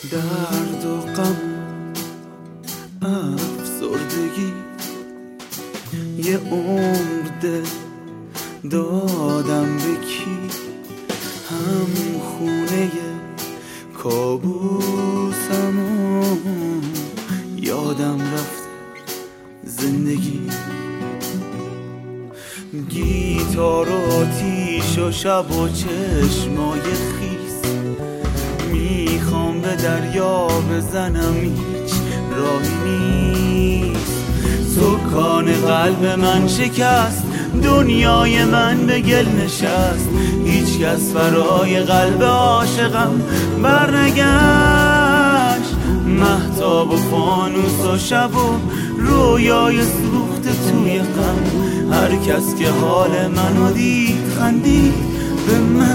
درد و غم افسردگی یه عمر دل دادم به کی؟ هم خونه کابوسمو یادم رفته زندگی. گیتار و آتیش و شب و چشمای خیس، میخوام به دریا بزنم هیچ راهی نیست. سکان قلب من شکست، دنیای من به گل نشست، هیچ کس برای قلب عاشقم برنگشت. مهتاب و فانوس و شب و رویای سوخت توی غم، هر کس که حال منو دید خندید به من.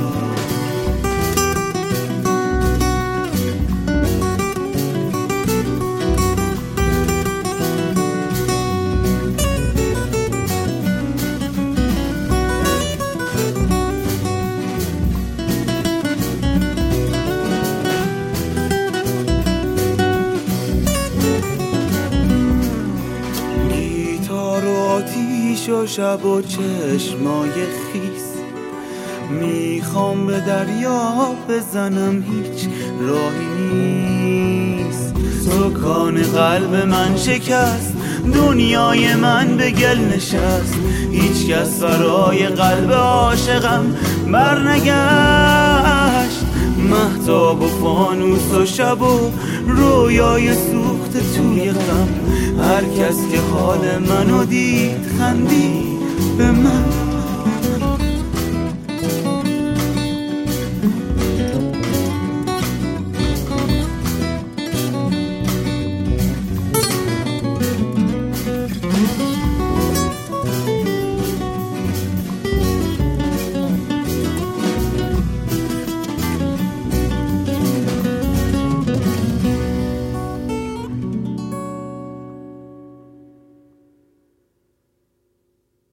آتیش و شب و چشمای خیس، میخوام به دریا بزنم هیچ راهی نیست. سکان قلب من شکست، دنیای من به گل نشست، هیچ کس برای قلب عاشقم برنگشت. مهتاب و فانوس و شب و رویای سوخت توی غم، هر کس که حال منو دید خندید به من.